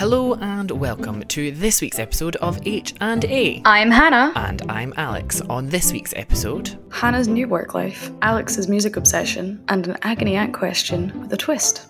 Hello and welcome to this week's episode of H&A. I'm Hannah. And I'm Alex. On this week's episode, Hannah's new work life, Alex's music obsession, and an agony aunt question with a twist.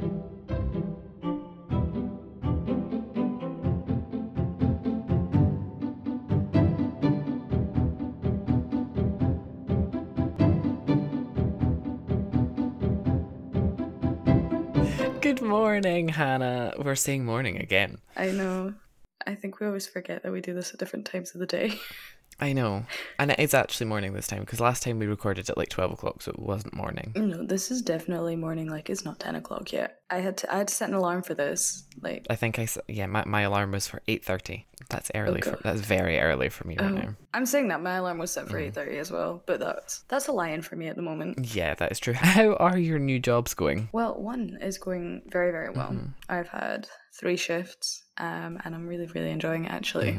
good morning, Hannah. We're saying morning again. I know. I think we always forget that we do this at different times of the day. I know. And it is actually morning this time, because last time we recorded at like 12 o'clock, so it wasn't morning. No, this is definitely morning, like it's not 10 o'clock yet. I had to set an alarm for this. I think my alarm was for 8:30. That's early. That's very early for me right now. I'm saying that my alarm was set for 8:30 as well, but that's a lie-in for me at the moment. Yeah, that is true. How are your new jobs going? Well, one is going very, very well. I've had 3 shifts, and I'm really, really enjoying it actually.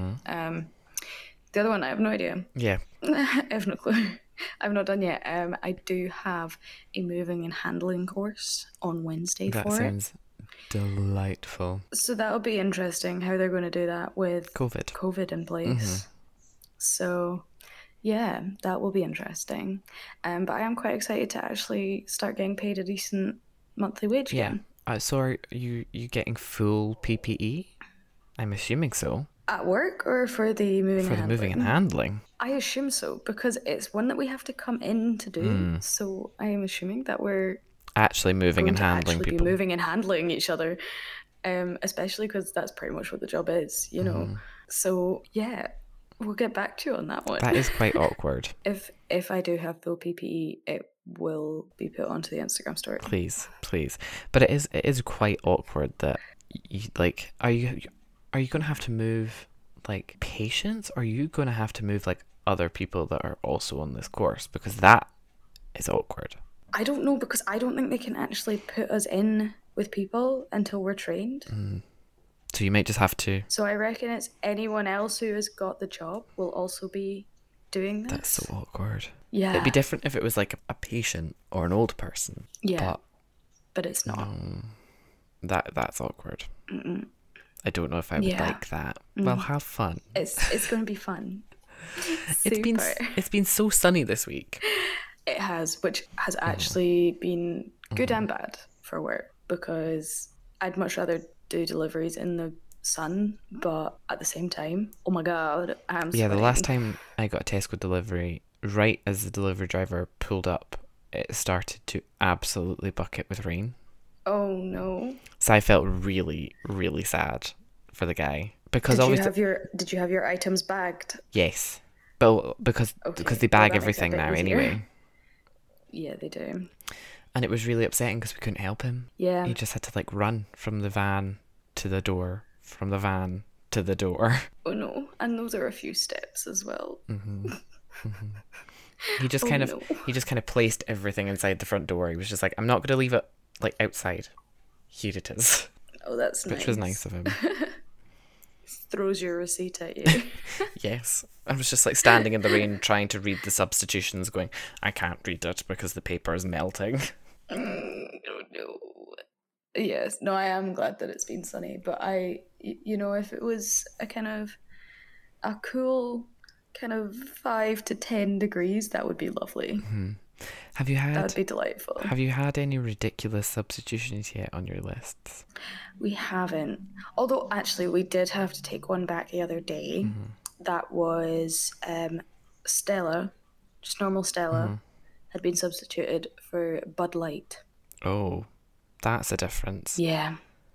The other one, I have no idea. Yeah. I have no clue. I've not done yet. I do have a moving and handling course on Wednesday for it. That sounds delightful. So that'll be interesting how they're going to do that with COVID in place. So yeah, that will be interesting. But I am quite excited to actually start getting paid a decent monthly wage again. So are you getting full PPE? I'm assuming so. At work or for the moving and handling? For the moving and handling. I assume so, because it's one that we have to come in to do. So I am assuming that we're actually moving and handling people. Be moving and handling each other, especially because that's pretty much what the job is, you know. So yeah, we'll get back to you on that one. That is quite awkward. If I do have full PPE, it will be put onto the Instagram story. Please. But it is quite awkward that are you going to have to move like patients, or are you going to have to move like other people that are also on this course? Because that is awkward. I don't know, because I don't think they can actually put us in with people until we're trained. So you might just have to... So I reckon it's anyone else who has got the job will also be doing this. That's so awkward. Yeah. It'd be different if it was like a patient or an old person. Yeah. But it's not. That's awkward. I don't know if I would like that. Well, have fun. It's going to be fun. It's been so sunny this week. It has, which has actually been good and bad for work, because I'd much rather do deliveries in the sun, but at the same time, oh my god, I'm sweating. The last time I got a Tesco delivery, right as the delivery driver pulled up, it started to absolutely bucket with rain. Oh no. So I felt really, really sad for the guy, because did you have your items bagged? Yes, but because they bag everything now anyway. Yeah, they do. And it was really upsetting because we couldn't help him. Yeah, he just had to like run from the van to the door, from the van to the door. Oh no! And those are a few steps as well. He just kind of placed everything inside the front door. He was just like, I'm not going to leave it like outside. Here it is. Oh, that's nice. Which was nice of him. Throws your receipt at you. Yes. I was just like standing in the rain trying to read the substitutions, going, I can't read it because the paper is melting. Oh no. Yes, no, I am glad that it's been sunny, but if it was a cool kind of 5 to 10 degrees, that would be lovely. That would be delightful. Have you had any ridiculous substitutions yet on your lists? We haven't. Although, actually, we did have to take one back the other day. That was Stella, just normal Stella, had been substituted for Bud Light. Oh, that's a difference. Yeah.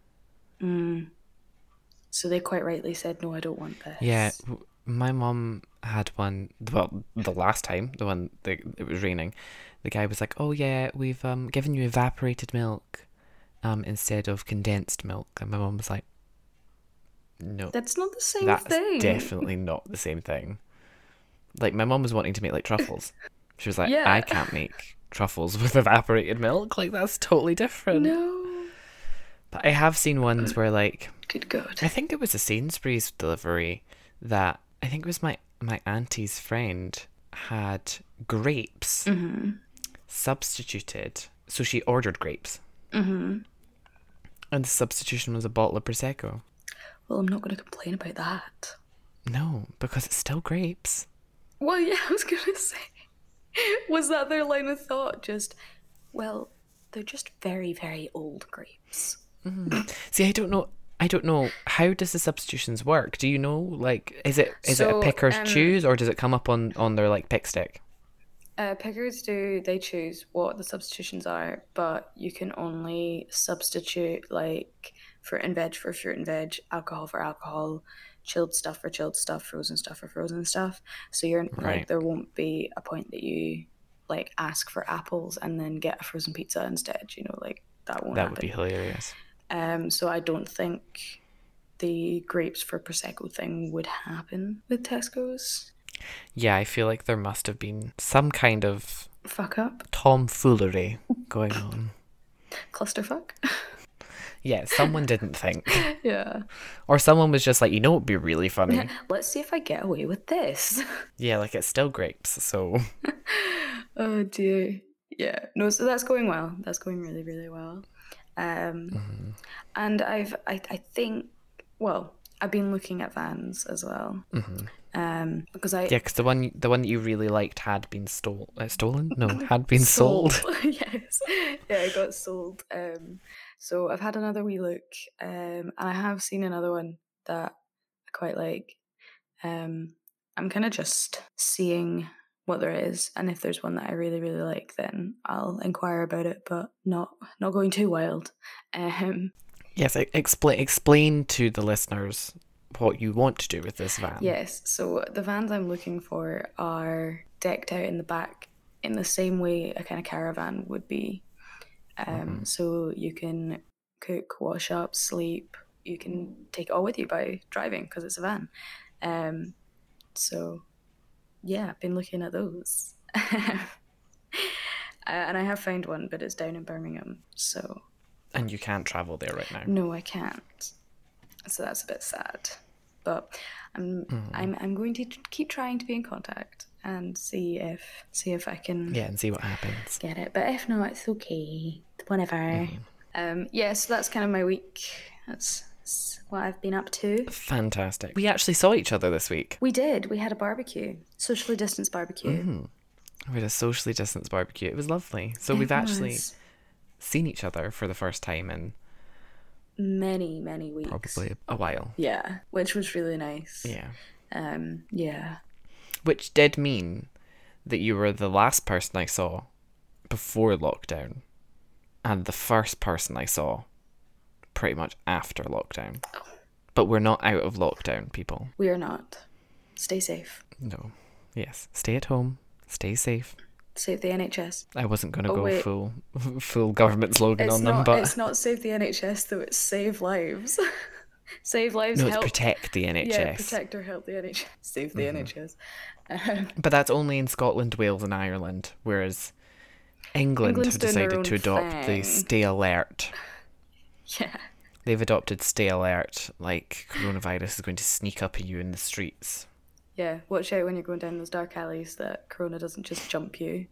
So they quite rightly said, no, I don't want this. Yeah, my mum had one, well, the last time, the one that it was raining, the guy was like, oh yeah, we've given you evaporated milk instead of condensed milk. And my mum was like, no. That's not the same thing. That's definitely not the same thing. Like, my mum was wanting to make like truffles. She was like, I can't make truffles with evaporated milk. Like, that's totally different. No. But I have seen ones where like, good God. I think it was a Sainsbury's delivery that, I think it was my auntie's friend had grapes substituted. So she ordered grapes. And the substitution was a bottle of Prosecco. Well, I'm not going to complain about that. No, because it's still grapes. Well, yeah, I was going to say, was that their line of thought? Just, well, they're just very, very old grapes. See, I don't know. I don't know. How does the substitutions work? Do you know? Like, is it a So, picker's choose, or does it come up on their like pick stick? pickers they choose what the substitutions are, but you can only substitute like fruit and veg for fruit and veg, alcohol for alcohol, chilled stuff for chilled stuff, frozen stuff for frozen stuff. So you're like, Right. there won't be a point that you like ask for apples and then get a frozen pizza instead. You know, like that won't That would be happen. hilarious. So I don't think the grapes for prosecco thing would happen with Tesco's. Yeah, I feel like there must have been some kind of Fuck up, tomfoolery going on. clusterfuck. Yeah, someone didn't think. Yeah. Or someone was just like, you know what would be really funny? Let's see if I get away with this. Yeah, like it's still grapes, so Oh dear. Yeah. No, so that's going well. That's going really, really well. And I think, well, I've been looking at vans as well. Because I yeah, because the one that you really liked had been stolen? No, had been sold. Yes. Yeah, I got sold. So I've had another wee look, and I have seen another one that I quite like. I'm kind of just seeing what there is, and if there's one that I really, really like, then I'll inquire about it, but not going too wild. Yes, explain to the listeners what you want to do with this van. Yes, so the vans I'm looking for are decked out in the back in the same way a kind of caravan would be. So you can cook, wash up, sleep. You can take it all with you by driving because it's a van. So yeah, I've been looking at those. And I have found one, but it's down in Birmingham. So And you can't travel there right now. no, I can't. So that's a bit sad. But I'm going to keep trying to be in contact and see if I can Yeah, and see what happens. get it. But if not, it's okay. Whatever. Yeah, so that's kind of my week. That's what I've been up to. Fantastic. We actually saw each other this week. We did. We had a barbecue, socially distanced barbecue. We had a socially distanced barbecue. It was lovely. So we've actually seen each other for the first time in many, many weeks. probably a while. Yeah, which was really nice. Yeah. Yeah. Which did mean that you were the last person I saw before lockdown and the first person I saw pretty much after lockdown. But we're not out of lockdown, people. We are not. Stay safe. No. Yes. Stay at home. Stay safe. Save the NHS. I wasn't going to Oh, go wait. full government slogan on them, but It's not save the NHS though, it's save lives. Save lives, no, it's help. protect the NHS. Yeah, protect or help the NHS. Save the NHS. But that's only in Scotland, Wales and Ireland, whereas England England's have doing their decided own to adopt the thing. stay alert. Yeah. They've adopted stay alert, like coronavirus is going to sneak up on you in the streets. Yeah, watch out when you're going down those dark alleys that Corona doesn't just jump you.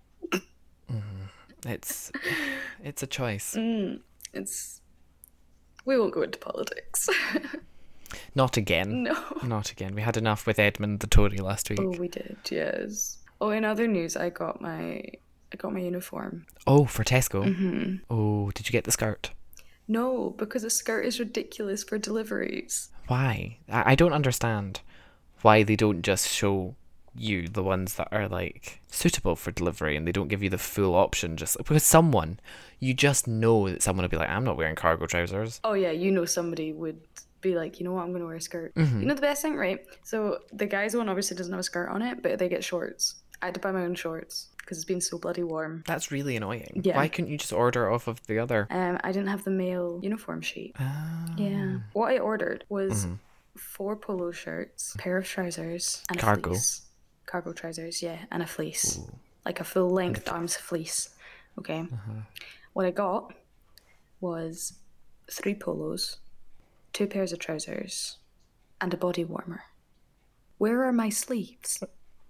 It's a choice. It's... We won't go into politics. Not again. No. Not again. We had enough with Edmund the Tory last week. Oh, we did, yes. Oh, in other news, I got my uniform. Oh, for Tesco? Oh, did you get the skirt? No, because a skirt is ridiculous for deliveries. Why? I don't understand why they don't just show you the ones that are like suitable for delivery and they don't give you the full option just because you just know that someone will be like, I'm not wearing cargo trousers. Oh yeah, you know somebody would be like, you know what, I'm going to wear a skirt. You know the best thing, right? So the guy's one obviously doesn't have a skirt on it, but they get shorts. I had to buy my own shorts because it's been so bloody warm. That's really annoying. Yeah. Why couldn't you just order off of the other? I didn't have the male uniform sheet. Ah. Yeah. What I ordered was 4 polo shirts, a pair of trousers, and a fleece. Cargo trousers, yeah, and a fleece. Ooh. Like a full length arms fleece. Okay. What I got was 3 polos, 2 pairs of trousers, and a body warmer. Where are my sleeves?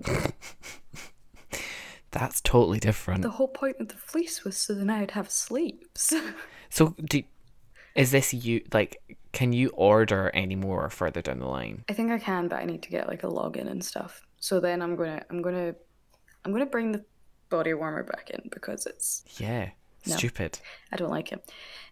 That's totally different. The whole point of the fleece was so then I would have sleeves. So Is this you, like, can you order any more further down the line? I think I can, but I need to get like a login and stuff. So then I'm gonna bring the body warmer back in because it's Yeah, No. stupid. I don't like it.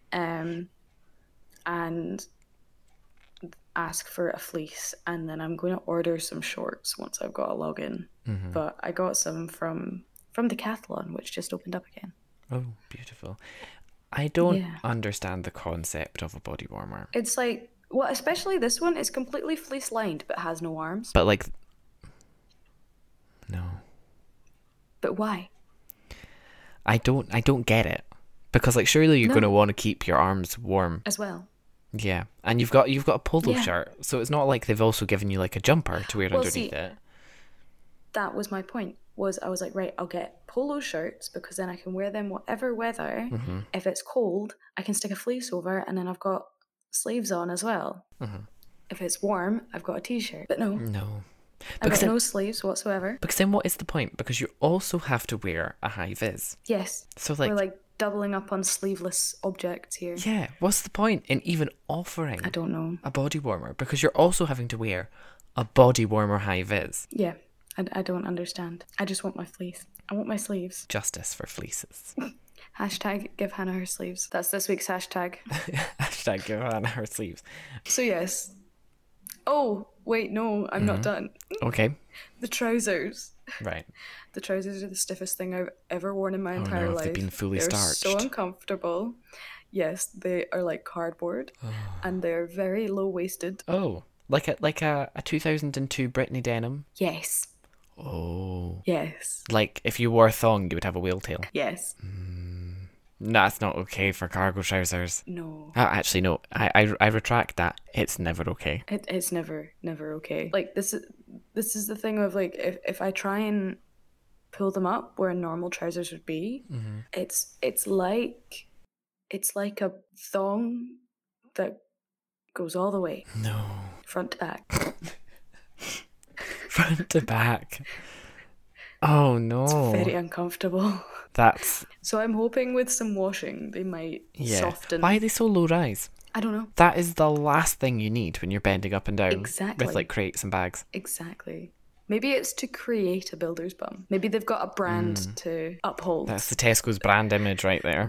And ask for a fleece, and then I'm going to order some shorts once I've got a login. But I got some from Decathlon, which just opened up again. Oh, beautiful. I don't Yeah. understand the concept of a body warmer. It's like, well, especially this one is completely fleece lined but has no arms. But like, no. But why? I don't get it. Because like surely you're No. going to want to keep your arms warm. As well. Yeah. And you've got a polo Yeah. shirt. So it's not like they've also given you like a jumper to wear Well, underneath see, it. That was my point. I was like, right, I'll get polo shirts because then I can wear them whatever weather. If it's cold, I can stick a fleece over, and then I've got sleeves on as well. If it's warm, I've got a t-shirt. But no, No. I've Because got no sleeves whatsoever. Because then what is the point? Because you also have to wear a high vis. Yes, So like, we're like doubling up on sleeveless objects here. yeah, what's the point in even offering I don't know. a body warmer? Because you're also having to wear a body warmer high vis. Yeah, I don't understand. I just want my fleece. I want my sleeves. Justice for fleeces. Hashtag give Hannah her sleeves. That's this week's hashtag. Hashtag give Hannah her sleeves. So yes. Oh, wait, no, I'm not done. Okay, The trousers. right. The trousers are the stiffest thing I've ever worn in my entire no, have life. they been fully They're starched? so uncomfortable. Yes, they are like cardboard, and they're very low waisted. Oh, like a 2002 Britney denim. Yes, Oh, yes, like if you wore a thong, you would have a whale tail. yes. That's not okay for cargo trousers. No, Actually, no. I retract that. It's never okay. it's never okay. Like this is the thing of like if I try and pull them up where normal trousers would be, it's like a thong that goes all the way No. front to back. Front to back. Oh no. Very uncomfortable. That's So I'm hoping with some washing they might yeah. soften. Why are they so low rise? I don't know. That is the last thing you need when you're bending up and down Exactly. with like crates and bags. Exactly. Maybe it's to create a builder's bum. Maybe they've got a brand to uphold. That's the Tesco's brand image right there.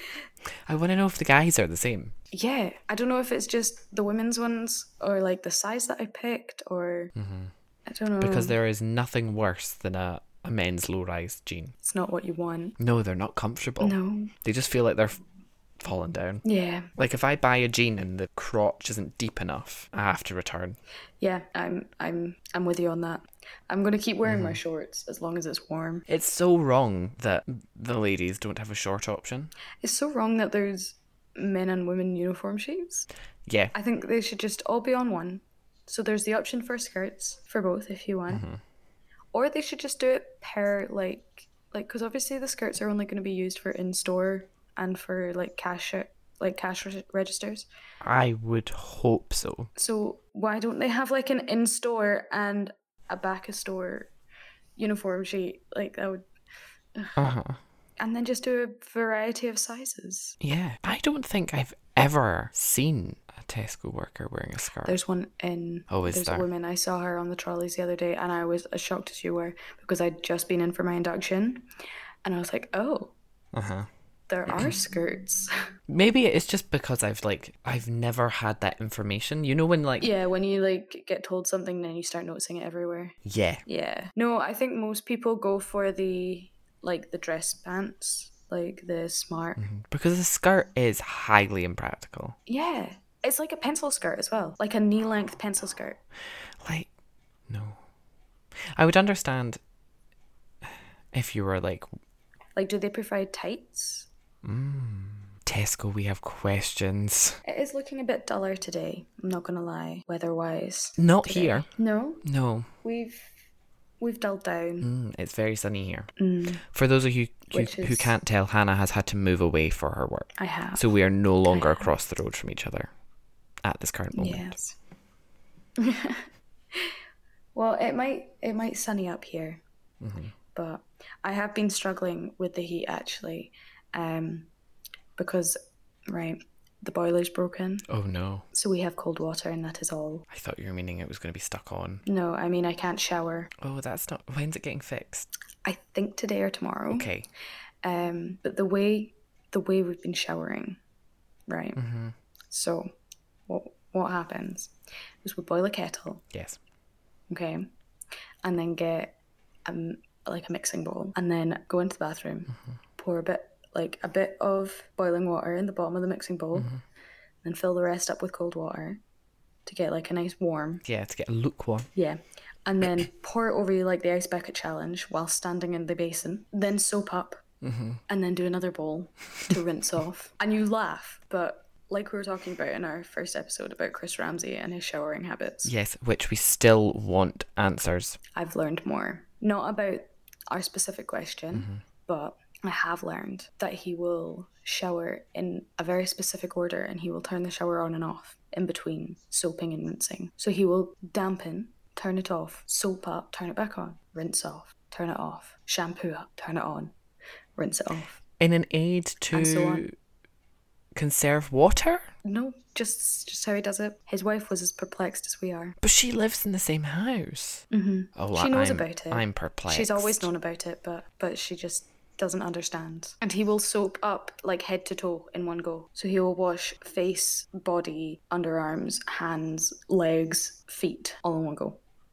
I want to know if the guys are the same. Yeah. I don't know if it's just the women's ones or like the size that I picked or I don't know. Because there is nothing worse than a men's low-rise jean. It's not what you want. No, they're not comfortable. No. They just feel like they're falling down. Yeah. Like if I buy a jean and the crotch isn't deep enough, I have to return. Yeah, I'm with you on that. I'm gonna keep wearing my shorts as long as it's warm. It's so wrong that the ladies don't have a short option. It's so wrong that there's men and women uniform shapes. Yeah. I think they should just all be on one. So there's the option for skirts for both if you want. Or they should just do it per like because obviously the skirts are only going to be used for in-store and for like cash registers. I would hope so. So why don't they have like an in-store and a back-of-store uniform sheet? Like that would Uh-huh. and then just do a variety of sizes. Yeah. I don't think I've ever seen a Tesco worker wearing a skirt. There's one in. Oh, is there's there? a woman. I saw her on the trolleys the other day, and I was as shocked as you were because I'd just been in for my induction, and I was like, "Oh, Uh-huh. there are skirts." Maybe it's just because I've never had that information. You know when like Yeah, when you like get told something, then you start noticing it everywhere. yeah. Yeah. No, I think most people go for the dress pants, like the smart. Because the skirt is highly impractical. Yeah, it's like a pencil skirt as well, like a knee-length pencil skirt. Like, no. I would understand if you were like, Like, do they provide tights? Tesco, we have questions. It is looking a bit duller today. I'm not gonna lie, weather-wise. Not today. here. No, No. we've dulled down. It's very sunny here. For those of you Which who is- can't tell, Hannah has had to move away for her work. I have. So we are no longer across the road from each other at this current moment. Yes. Well, it might sunny up here, but I have been struggling with the heat actually, because right, the boiler's broken. Oh no. So we have cold water, and that is all. I thought you were meaning it was going to be stuck on. No, I mean, I can't shower. Oh, that's not... When's it getting fixed? I think today or tomorrow. Okay. But the way we've been showering, right? Mm-hmm. So what happens is we boil a kettle. Yes. Okay. And then get like a mixing bowl, and then go into the bathroom, pour a bit of boiling water in the bottom of the mixing bowl, and fill the rest up with cold water to get like a nice warm. Yeah, to get a lukewarm. Yeah. And then pour it over you like the ice bucket challenge while standing in the basin. Then soap up, and then do another bowl to rinse off. And you laugh, but like we were talking about in our first episode about Chris Ramsay and his showering habits. Yes, which we still want answers. I've learned more. Not about our specific question, but I have learned that he will shower in a very specific order, and he will turn the shower on and off in between soaping and rinsing. So he will dampen, turn it off, soap up, turn it back on, rinse off, turn it off, shampoo up, turn it on, rinse it off. In an aid And so to on. conserve water? No, just how he does it. His wife was as perplexed as we are. But she lives in the same house. Oh, She knows I'm, about it. I'm perplexed. She's always known about it, but she just doesn't understand. And he will soap up like head to toe in one go. So he will wash face, body, underarms, hands, legs, feet, all in one go.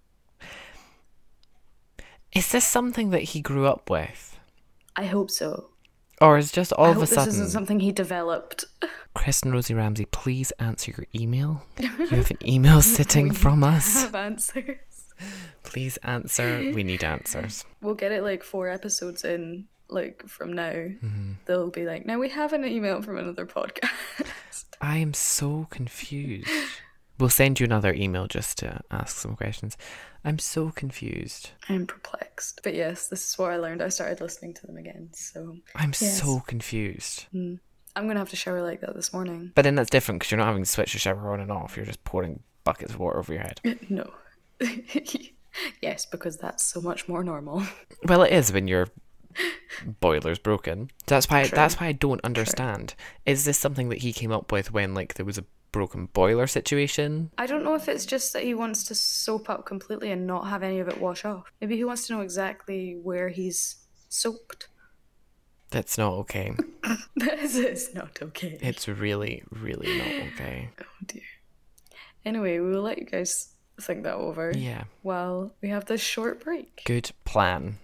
Is this something that he grew up with? I hope so. Or is just all I of hope a sudden... this isn't something he developed. Chris and Rosie Ramsay, please answer your email. You have an email sitting from us. Have answers. Please answer. We need answers. We'll get it like 4 episodes in, like from now. They'll be like, now we have an email from another podcast. I am so confused. We'll send you another email just to ask some questions. I'm so confused. I'm perplexed. But yes, this is what I learned. I started listening to them again, so... I'm yes. so confused. I'm going to have to shower like that this morning. But then that's different because you're not having to switch your shower on and off. You're just pouring buckets of water over your head. No. Yes, because that's so much more normal. Well, it is when your boiler's broken. That's why I don't understand. Is this something that he came up with when like there was a broken boiler situation? I don't know if it's just that he wants to soap up completely and not have any of it wash off. Maybe he wants to know exactly where he's soaped. That's not okay. It's not okay. It's really, really not okay. Oh dear. Anyway, we will let you guys think that over. Yeah. While we have this short break. Good plan.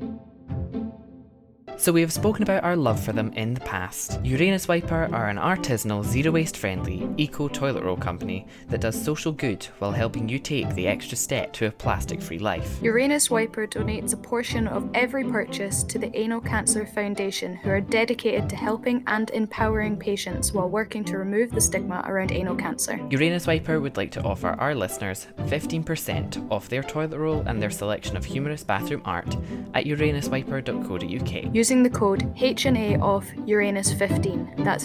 So we have spoken about our love for them in the past. Uranus Wiper are an artisanal, zero-waste friendly, eco-toilet roll company that does social good while helping you take the extra step to a plastic-free life. Uranus Wiper donates a portion of every purchase to the Anal Cancer Foundation, who are dedicated to helping and empowering patients while working to remove the stigma around anal cancer. Uranus Wiper would like to offer our listeners 15% off their toilet roll and their selection of humorous bathroom art at uranuswiper.co.uk. Using the code HNA of Uranus15. That's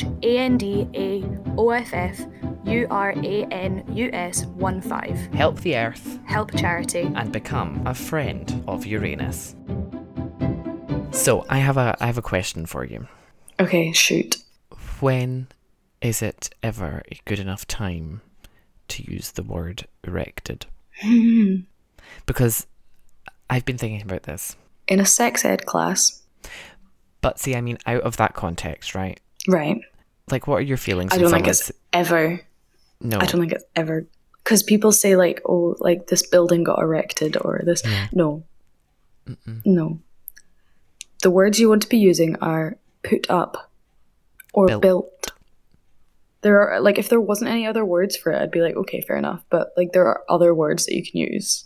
HANDAOFFURANUS15. Help the earth Help charity. and become a friend of Uranus. So I have a question for you. Okay, shoot. When is it ever a good enough time to use the word erected? Because I've been thinking about this. In a sex ed class. But see, I mean, out of that context, right? Right. Like, what are your feelings? I don't think it's ever. No. I don't think it's ever. Because people say, like, oh, like, this building got erected or this. Yeah. No. No. The words you want to be using are put up or built. There are, like, if there wasn't any other words for it, I'd be like, okay, fair enough. But, like, there are other words that you can use.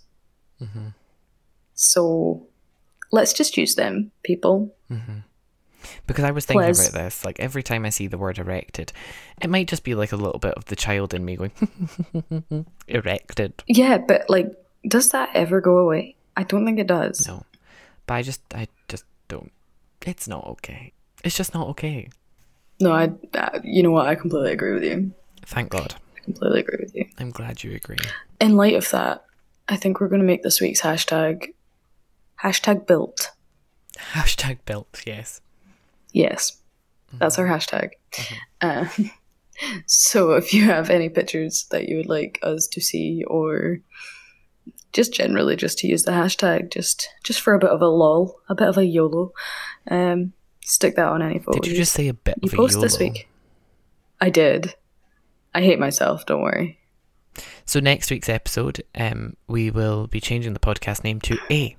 So let's just use them, people. Because I was thinking about this, like every time I see the word erected, it might just be like a little bit of the child in me going, erected. Yeah, but like, does that ever go away? I don't think it does. No, but I just don't. It's not okay. It's just not okay. No, you know what? I completely agree with you. Thank God. I completely agree with you. I'm glad you agree. In light of that, I think we're going to make this week's hashtag built. Hashtag built, yes. Yes, that's our hashtag. So if you have any pictures that you would like us to see, or just generally just to use the hashtag, just for a bit of a lol, a bit of a YOLO, stick that on any photos. Did you just say a bit you of a post YOLO? this week? I did. I hate myself, don't worry. So next week's episode, we will be changing the podcast name to A.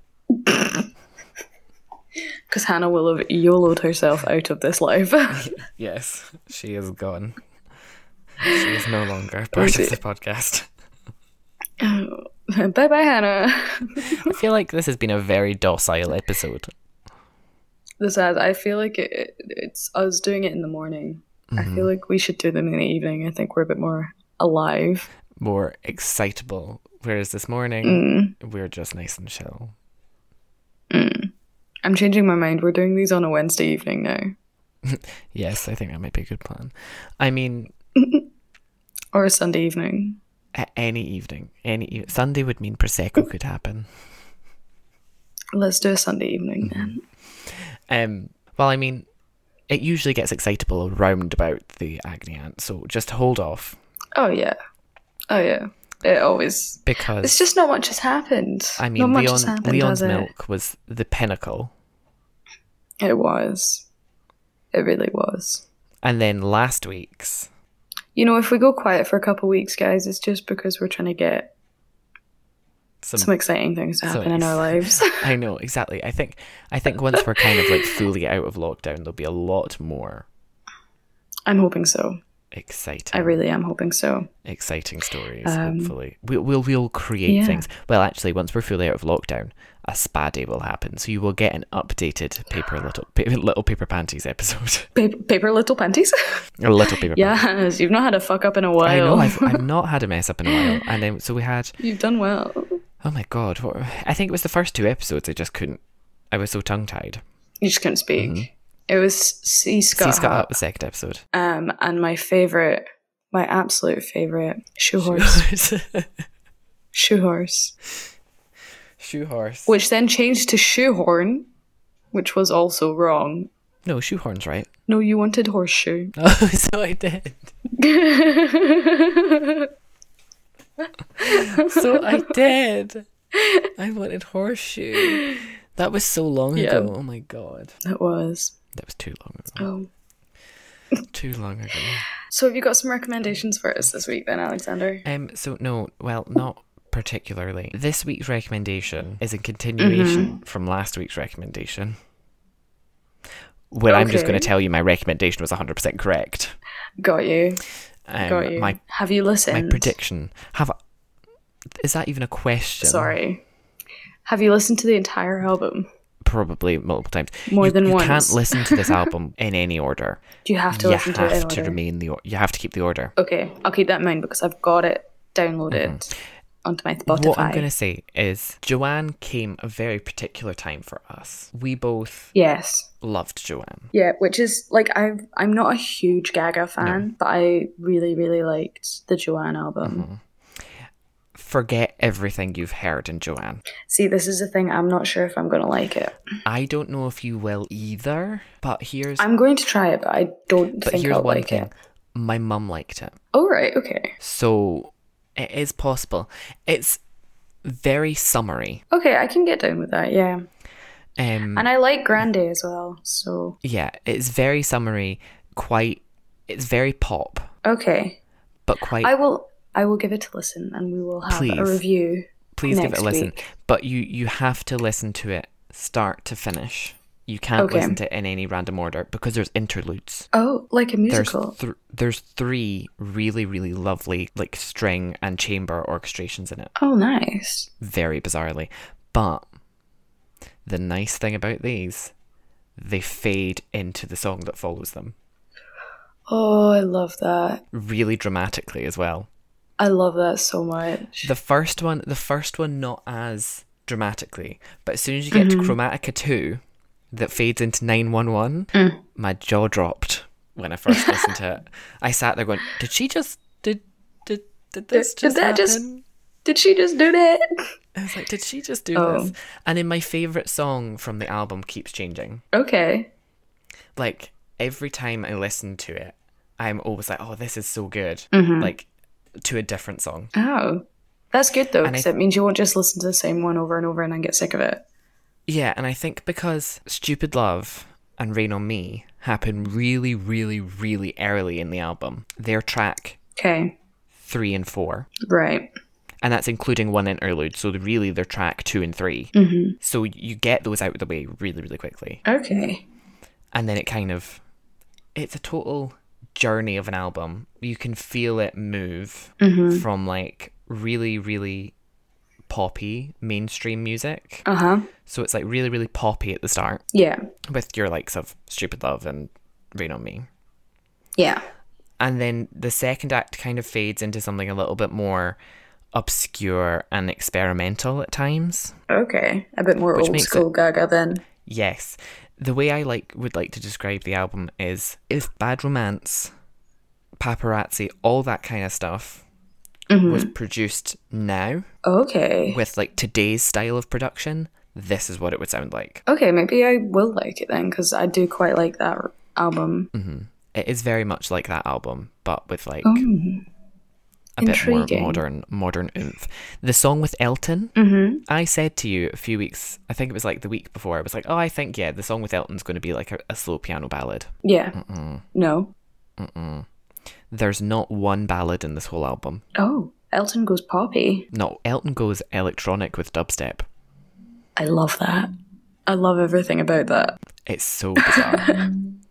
Because Hannah will have YOLO'd herself out of this life. Yes, she is gone. She is no longer part of the podcast. Bye-bye, Hannah. I feel like this has been a very docile episode. I feel like it's us doing it in the morning. I feel like we should do them in the evening. I think we're a bit more alive. More excitable. Whereas this morning, we're just nice and chill. I'm changing my mind. We're doing these on a Wednesday evening now. Yes, I think that might be a good plan. I mean... Or a Sunday evening. Any evening. Sunday would mean Prosecco could happen. Let's do a Sunday evening then. Well, I mean, it usually gets excitable around about the Agni Aunt, so just hold off. Oh yeah. It always... Because... It's just not much has happened. I mean, not much has happened, Leon's milk was the pinnacle. It was. It really was. And then last week's... You know, if we go quiet for a couple of weeks, guys, it's just because we're trying to get some exciting things to happen in our lives. I know, exactly. I think once we're kind of like fully out of lockdown, there'll be a lot more. I'm hoping so. Exciting. I really am hoping so. Exciting stories, hopefully. We'll create things. Well, actually, once we're fully out of lockdown, a spa day will happen. So you will get an updated Little Paper Panties episode. Paper Little Panties? A Little Paper Panties. Yes, you've not had a fuck up in a while. I know, I've not had a mess up in a while. And then, so we had... You've done well. Oh my God. I think it was the first 2 episodes I was so tongue-tied. You just couldn't speak. Mm-hmm. It was C. Scott Hut, the second episode. And my absolute favourite, Shoe Horse. Shoe Horse. Shoe Horse. Which then changed to Shoehorn, which was also wrong. No, Shoehorn's right. No, you wanted Horseshoe. Oh, so I did. So I did. I wanted Horseshoe. That was so long ago. Oh my God. It was. That was too long ago. Oh. Too long ago. So have you got some recommendations for us this week then, Alexander? So no, well, not particularly. This week's recommendation is a continuation from last week's recommendation. Well, I'm just going to tell you my recommendation was 100% correct. Got you. Got you. Have you listened? My prediction. Is that even a question? Sorry. Have you listened to the entire album? Probably multiple times. More than once. You can't listen to this album in any order. Do you have to listen to it in order? You have to keep the order. Okay, I'll keep that in mind because I've got it downloaded onto my Spotify. What I'm going to say is Joanne came a very particular time for us. We both loved Joanne. Yeah, which is like I'm not a huge Gaga fan, but I really, really liked the Joanne album. Forget everything you've heard in Joanne. See, this is the thing. I'm not sure if I'm going to like it. I don't know if you will either, but I'm going to try it, but I don't think I'll like it. My mum liked it. Oh, right, okay. So, it is possible. It's very summery. Okay, I can get down with that, yeah. And I like Grande as well, so... Yeah, it's very summery, it's very pop. Okay. But quite... I will give it a listen and we will have a review. Please give it a listen. But you have to listen to it start to finish. You can't listen to it in any random order because there's interludes. Oh, like a musical. There's 3 really, really lovely like string and chamber orchestrations in it. Oh, nice. Very bizarrely. But the nice thing about these, they fade into the song that follows them. Oh, I love that. Really dramatically as well. I love that so much. The first one not as dramatically, but as soon as you get to Chromatica 2, that fades into 911, my jaw dropped when I first listened to it. I sat there going, did this just happen? Did she just do that? I was like, did she just do this? And then my favourite song from the album keeps changing. Okay. Like, every time I listen to it, I'm always like, oh, this is so good. Like, to a different song. Oh, that's good though, And because it means you won't just listen to the same one over and over and then get sick of it. Yeah, and I think because Stupid Love and Rain on Me happen really, really, really early in the album, they're track Okay. 3 and 4. Right. And that's including one interlude, so really they're track 2 and 3. So you get those out of the way really, really quickly. Okay. And then it's a total journey of an album. You can feel it move from like really, really poppy mainstream music. So it's like really, really poppy at the start. Yeah. With your likes of Stupid Love and Rain on Me. Yeah. And then the second act kind of fades into something a little bit more obscure and experimental at times. Okay. A bit more old school Gaga then. Yes. The way I would like to describe the album is if Bad Romance, Paparazzi, all that kind of stuff was produced now. Okay. With like today's style of production, this is what it would sound like. Okay, maybe I will like it then, because I do quite like that album. It is very much like that album, but with like a bit more modern oomph. The song with Elton, I said to you a few weeks, I think it was like the week before, I was like, oh, I think, yeah, the song with Elton's going to be like a slow piano ballad. Yeah. No. There's not one ballad in this whole album. Oh, Elton goes poppy. No, Elton goes electronic with dubstep. I love that. I love everything about that. It's so bizarre.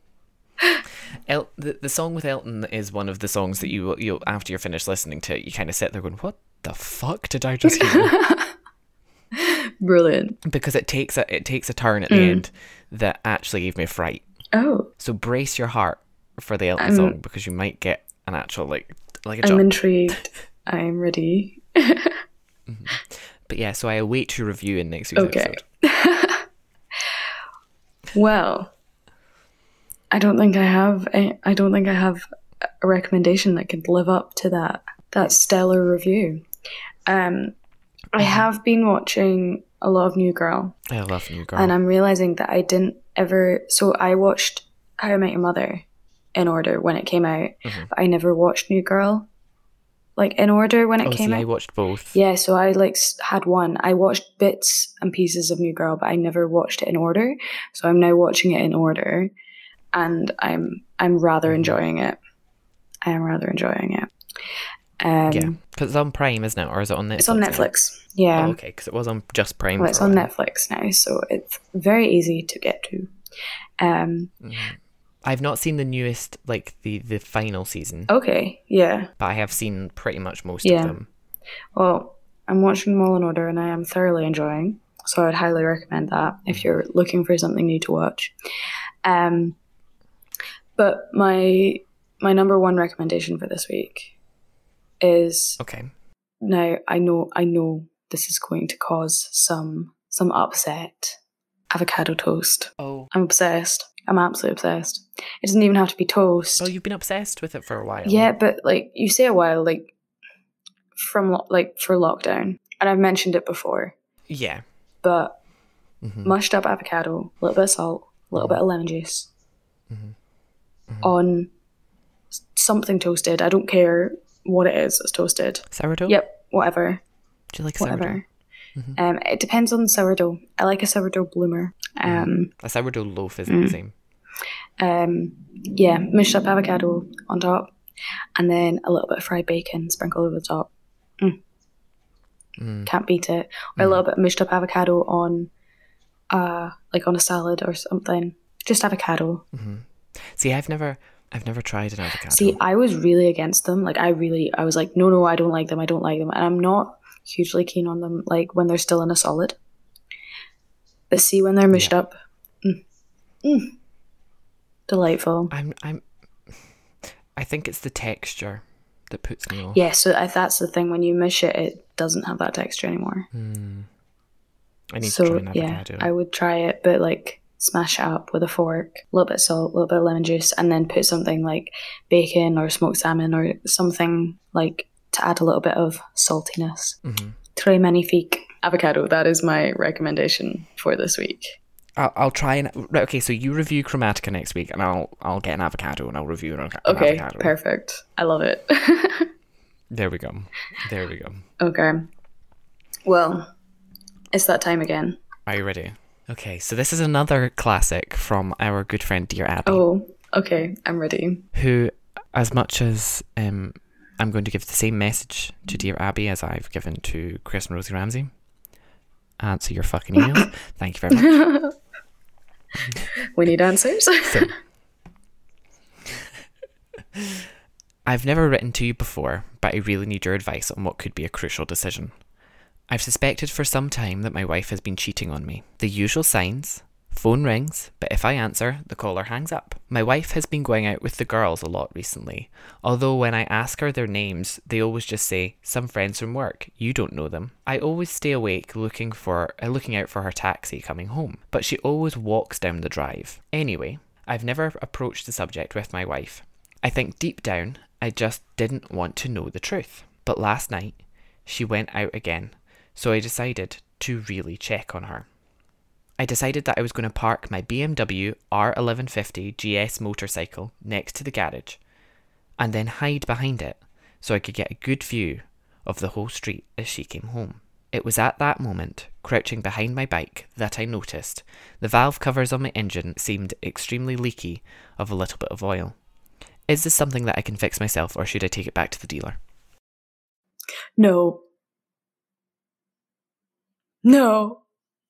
The song with Elton is one of the songs that you after you're finished listening to it, you kind of sit there going, what the fuck did I just hear? Brilliant. Because it takes a turn at the end that actually gave me a fright. Oh. So brace your heart for the Elton song, because you might get an actual like a jump. I'm intrigued. I'm ready. But yeah, so I await your review in next week's episode. Well, I don't think I have a recommendation that could live up to that stellar review. I have been watching a lot of New Girl. I love New Girl. And I'm realizing that I didn't ever... So I watched How I Met Your Mother in order when it came out, but I never watched New Girl like in order when it came out. I watched both. Yeah, so I like had one. I watched bits and pieces of New Girl, but I never watched it in order. So I'm now watching it in order, and I'm rather enjoying it. I am rather enjoying it. Yeah, because it's on Prime, isn't it? Or is it on Netflix? It's on Netflix. Yeah. Oh, okay, because it was on just Prime. Well, it's on Netflix now, so it's very easy to get to. I've not seen the newest, like the final season. Okay, yeah. But I have seen pretty much most of them. Well, I'm watching them all in order, and I am thoroughly enjoying. So I would highly recommend that if you're looking for something new to watch. But my number one recommendation for this week is Now I know this is going to cause some upset. Avocado toast. Oh, I'm obsessed. I'm absolutely obsessed. It doesn't even have to be toast. Oh, you've been obsessed with it for a while. Yeah, but like you say a while, like for lockdown, and I've mentioned it before. Yeah. But mushed up avocado, a little bit of salt, a little bit of lemon juice on something toasted. I don't care what it is. It's toasted. Sourdough? Yep, whatever. Do you like sourdough? It depends on sourdough. I like a sourdough bloomer. A sourdough loaf isn't the same. Yeah, mushed up avocado on top, and then a little bit of fried bacon sprinkled over the top. Can't beat it. Or a little bit of mushed up avocado on, like on a salad or something. Just avocado. See, I've never tried an avocado. See, I was really against them. Like I was like, no, I don't like them. And I'm not hugely keen on them. Like when they're still in a solid. But see, when they're mushed up, delightful. I think it's the texture that puts me off. Yeah, so that's the thing. When you mush it, it doesn't have that texture anymore. I need to try an avocado. Yeah, I would try it, but like smash it up with a fork, a little bit of salt, a little bit of lemon juice, and then put something like bacon or smoked salmon or something like to add a little bit of saltiness. Très magnifique. Avocado, that is my recommendation for this week. I'll try and right. Okay, so you review Chromatica next week, and I'll get an avocado, and I'll review an Okay, avocado. perfect. I love it. There we go. Okay. Well, it's that time again. Are you ready? Okay, so this is another classic from our good friend Dear Abby. Oh, okay, I'm ready. Who, as much as I'm going to give the same message to Dear Abby as I've given to Chris and Rosie Ramsey. Answer your fucking emails. Thank you very much. We need answers. So, I've never written to you before, but I really need your advice on what could be a crucial decision. I've suspected for some time that my wife has been cheating on me. The usual signs: phone rings, but if I answer, the caller hangs up. My wife has been going out with the girls a lot recently, although when I ask her their names, they always just say, some friends from work, you don't know them. I always stay awake looking out for her taxi coming home, but she always walks down the drive. Anyway, I've never approached the subject with my wife. I think deep down, I just didn't want to know the truth. But last night, she went out again, so I decided to really check on her. I decided that I was going to park my BMW R1150 GS motorcycle next to the garage and then hide behind it so I could get a good view of the whole street as she came home. It was at that moment, crouching behind my bike, that I noticed the valve covers on my engine seemed extremely leaky of a little bit of oil. Is this something that I can fix myself, or should I take it back to the dealer? No. No.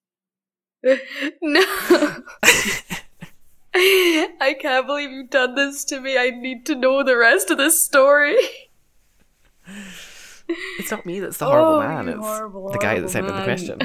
I can't believe you've done this to me. I need to know the rest of this story. It's not me that's the horrible man. You It's horrible, the guy that sent in the question.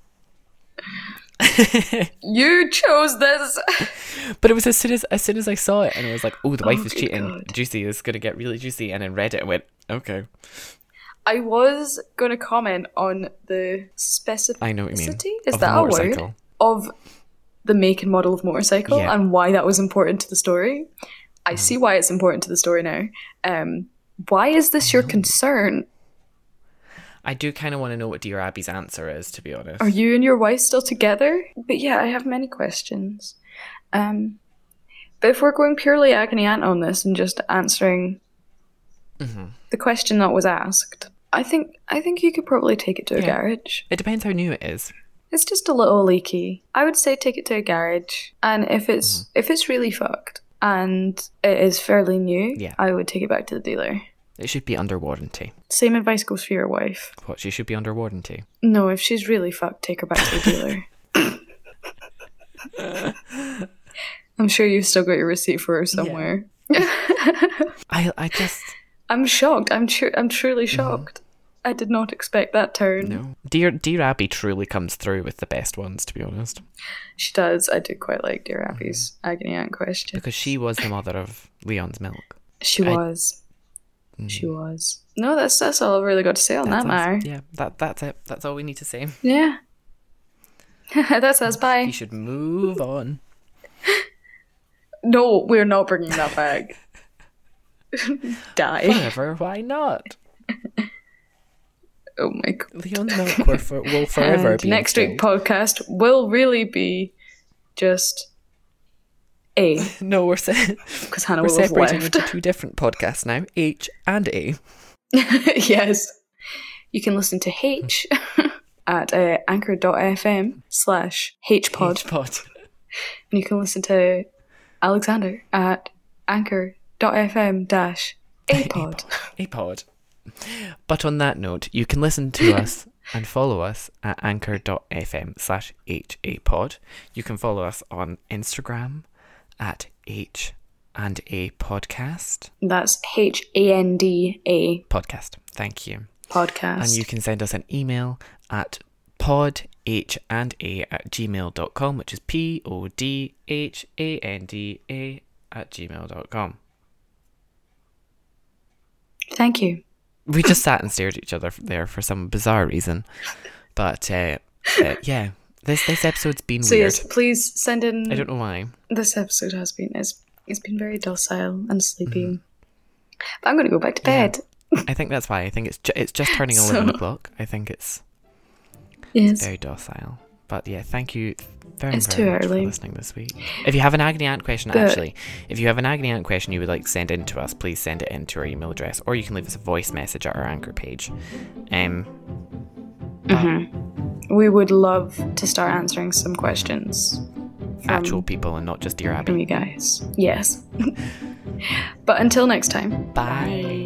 You chose this. But it was as soon as I saw it, and it was like, oh, the wife is good cheating. God. Juicy is going to get really juicy. And then read it and went, okay. I was going to comment on the specificity. I know what you mean. Is Of that the a word? motorcycle. Of the make and model of motorcycle, Yeah. and why that was important to the story. I see why it's important to the story now. Why is this your concern? I do kind of want to know what Dear Abby's answer is, to be honest. Are you and your wife still together? But yeah, I have many questions. But if we're going purely agony aunt on this and just answering the question that was asked, I think you could probably take it to a garage. It depends how new it is. It's just a little leaky. I would say take it to a garage, and if it's really fucked and it is fairly new, I would take it back to the dealer. It should be under warranty. Same advice goes for your wife. What, she should be under warranty? No, if she's really fucked, take her back to the dealer. I'm sure you've still got your receipt for her somewhere. I just... I'm shocked. I'm truly shocked. I did not expect that turn. No. Dear Abby truly comes through with the best ones, to be honest. She does. I do quite like Dear Abby's agony aunt question. Because she was the mother of Leon's milk. She was. She was. No, that's all I've really got to say on that matter. Yeah, that's it. That's all we need to say. Yeah. That's us. Bye. You should move on. No, we're not bringing that back. Die. Whatever, why not? Oh my God. Leon's milk will forever And be next instilled. week's podcast will really be just A. No, we're Because Hannah we're will have separating left. into two different podcasts now, H and A. Yes. You can listen to H at anchor.fm/HPod. HPod. And you can listen to Alexander at anchor.fm-apod. APod. But on that note, you can listen to us and follow us at anchor.fm/HAPod. You can follow us on Instagram at H and A Podcast. That's HANDA Podcast. Thank you. podcast. And you can send us an email at podhanda@gmail.com, which is podhanda@gmail.com. Thank you. We just sat and stared at each other there for some bizarre reason. But yeah, this episode's been So weird. yes, please send in. I don't know why. This episode has been it's been very docile and sleepy. But I'm going to go back to bed. I think that's why. I think it's just turning So- 11 o'clock. I think it's Yes. very docile. But yeah, thank you very, It's very too much early. for listening this week. If you have an Agony Aunt question, if you have an Agony Aunt question you would like to send in to us, please send it in to our email address, or you can leave us a voice message at our Anchor page. We would love to start answering some questions from actual people and not just Dear Abby. From you guys. Yes. But until next time. Bye.